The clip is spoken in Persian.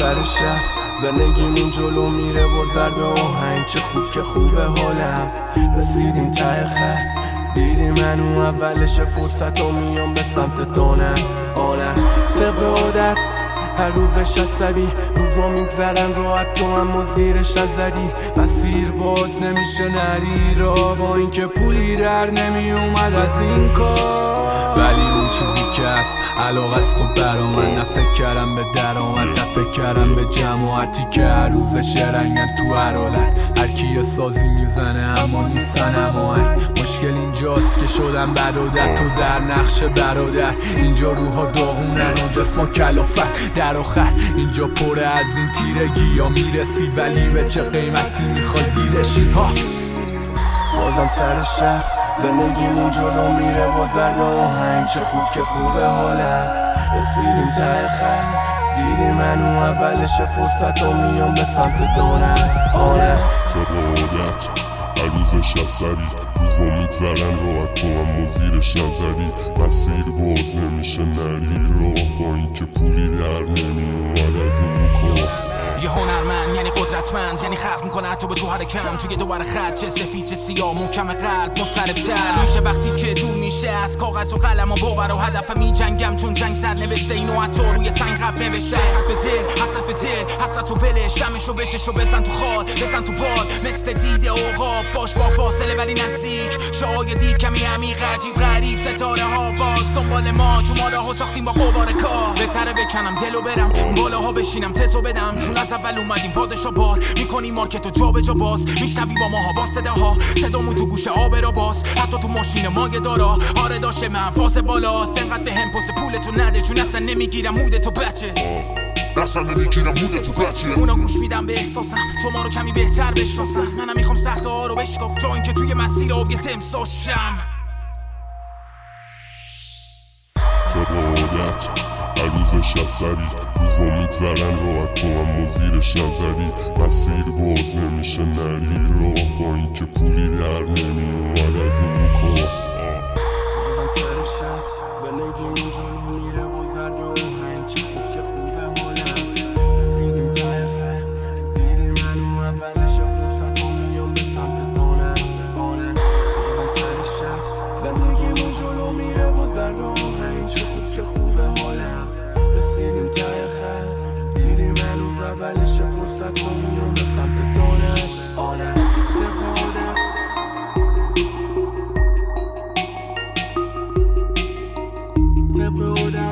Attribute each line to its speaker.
Speaker 1: سر شهر زندگیمون جلو میره با ضرب آهنگ. چه خوب که خوبه حالم، رسیدیم ته خط. دیدی منو اولش فرصت و میام به سمت دانم. آنم طبق عادت هر روزش عصبی، روزا میگذرن راحت تو اما زیرش نزدی. مسیر باز نمیشه نری را، با اینکه پولی در نمی اومد از این کار. ولی اون چیزی که هست علاقه است خب برا من. نه فکر کردم به درآمد، نه فکر کردم به جماعتی که هر روزش رنگن تو هر حالت. هر کی یه سازی میزنه اما نیستن هماهنگ. مشکل اینجاست که شدم برادر، تو در نقش برادر. اینجا روحا داغونن و جسما کلافت. در آخر اینجا پره از این تیرگی، یا میرسی ولی به چه قیمتی میخوای دیرشی. بازم سر شهر زندگیمون جلو میره با ضرب آهنگ. چه خوب که خوبه حالم، رسیدیم ته خط. دیدی منو اولش فرصت و میام به سمت دانم. آره
Speaker 2: طبق عادت هر روزش عصبی، روزا میگذرن راحت تو اما زیرش نزدی. مسیر باز نمیشه نری راه، با اینکه پولی در نمیومد از این کار.
Speaker 3: یه هنرمند یعنی قدرتمند، یعنی خلق میکنه تو به تو حرکم. توی دوباره خط چه سفید چه سیاه، محکم قلب مضطرب‌تر میشه وقتی که دور میشه از کاغذ و قلم و باور و هدف. میجنگم چون جنگ سر نوشته، اینو حتی روی سنگ خط نوشته. حسرت به دل، حسرت به دل، حسرت و ولش. دمشو بچشو بزن تو خال، بزن تو بال. مثل دیده عقاب باش با فاصله ولی نزدیک. شاید دید کمی عمیق عجیب غریب. ستاره ها باز دنبال ما، تو ماراها ساختیم با قبار کار. بهتره بکنم دلو برم بالاها بشینم تزو بدم. چون از اول اومدیم پادشا بار میکنیم مارکتو جا به جا باز. میشنوی با ماها با صداها، صدامون تو گوش آب را باز. حتی تو ماشین ماگه دارا، آره داشته من فاز بالاست. انقدر به هم پس پولتو نده، چون اصلا نمیگیرم مودتو بچه.
Speaker 2: اصلا نمیگیرم مودتو بچه.
Speaker 3: اونا گوش میدم به احساسم، تو ما رو کمی بهتر بشناسم. منم میخوام سخته ها رو بشکاف، جا این که توی مسیر آب یه تمساش شم.
Speaker 2: طبق عادت هر روزش عصبی، روزا میگذرن راحت تو اما زیرش نزدی. مسیر باز نمیشه نری راه، با اینکه پولی در نمیومد از این کار.
Speaker 1: بازم سر شهر زندگیمون جلو میره با ضرب آهنگ. چه خوب که خوبه حالم، رسیدیم ته خط. دیدی منو اولش فرصت و میام به سمت دانم. آره بازم سر شهر زندگیمون جلو میره با ضرب آهنگ. چه خوب که خوبه حالم، رسیدیم ته خط. دیدی منو اولش فرصت و میام به سمت دانم. آره طبق عادت